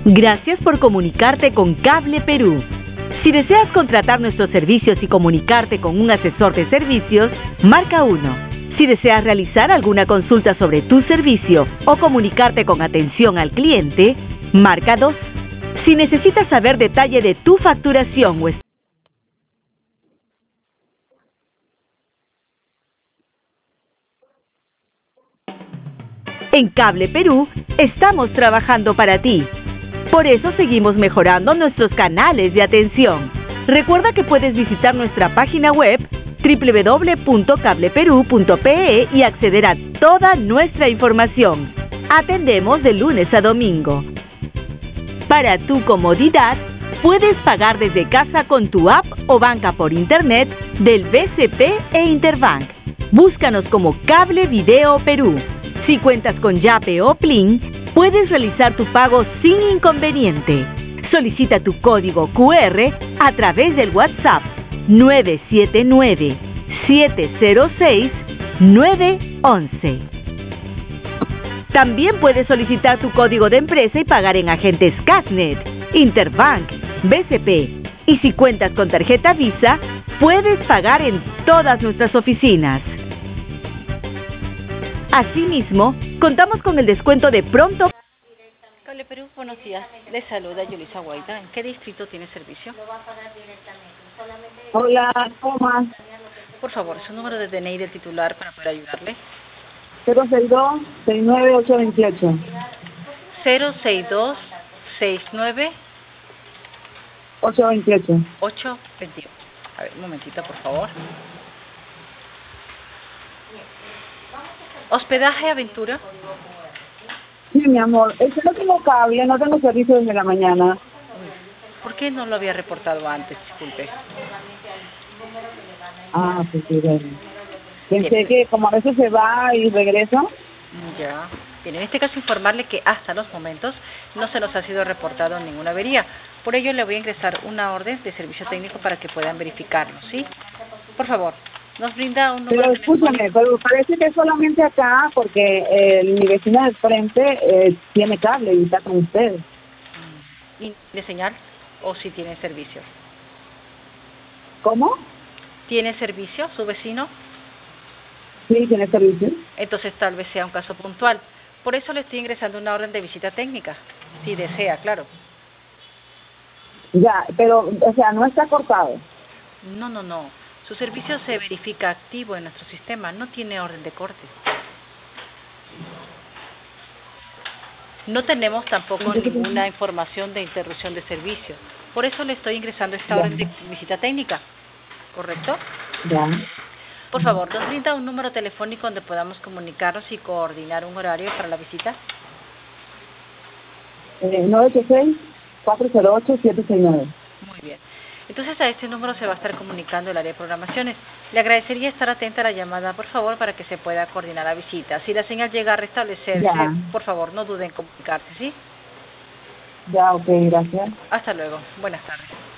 Gracias por comunicarte con Cable Perú. Si deseas contratar nuestros servicios y comunicarte con un asesor de servicios, marca 1. Si deseas realizar alguna consulta sobre tu servicio o comunicarte con atención al cliente, marca 2. Si necesitas saber detalle de tu facturación o en Cable Perú, estamos trabajando para ti. Por eso seguimos mejorando nuestros canales de atención. Recuerda que puedes visitar nuestra página web www.cableperu.pe y acceder a toda nuestra información. Atendemos de lunes a domingo. Para tu comodidad, puedes pagar desde casa con tu app o banca por internet del BCP e Interbank. Búscanos como Cable Video Perú. Si cuentas con Yape o Plin, puedes realizar tu pago sin inconveniente. Solicita tu código QR a través del WhatsApp 979-706-911. También puedes solicitar tu código de empresa y pagar en agentes Casnet, Interbank, BCP. Y si cuentas con tarjeta Visa, puedes pagar en todas nuestras oficinas. Asimismo, contamos con el descuento de pronto. Cable Perú, buenos días. Le saluda Yulisa Guaita. ¿En qué distrito tiene servicio? Hola, Tomás. Por favor, su número de DNI del titular para poder ayudarle. 062-69828. 062-69-821. 828. A ver, un momentito, por favor. ¿Hospedaje Aventura? Sí, mi amor. No tengo cable, no tengo servicio desde la mañana. ¿Por qué no lo había reportado antes? Disculpe. Ah, pues sí, bueno. Pensé que como a veces se va y regresa. Ya. Bien, en este caso informarle que hasta los momentos no se nos ha sido reportado ninguna avería. Por ello le voy a ingresar una orden de servicio técnico para que puedan verificarlo, ¿sí? Por favor, nos brinda un número. Pero escúchame, pero parece que es solamente acá porque mi vecina del frente tiene cable y está con ustedes. ¿Y de señal o si tiene servicio? ¿Cómo? ¿Tiene servicio su vecino? Sí, tiene servicio. Entonces tal vez sea un caso puntual. Por eso le estoy ingresando una orden de visita técnica, si desea, claro. Ya, pero, o sea, no está cortado. No. Su servicio se verifica activo en nuestro sistema, no tiene orden de corte. No tenemos tampoco ninguna información de interrupción de servicio. Por eso le estoy ingresando esta orden de visita técnica, ¿correcto? Ya. Por favor, ¿nos brinda un número telefónico donde podamos comunicarnos y coordinar un horario para la visita? 986-408-769. Muy bien. Entonces a este número se va a estar comunicando el área de programaciones. Le agradecería estar atenta a la llamada, por favor, para que se pueda coordinar la visita. Si la señal llega a restablecerse, por favor, no duden en comunicarse, ¿sí? Ya, ok, gracias. Hasta luego. Buenas tardes.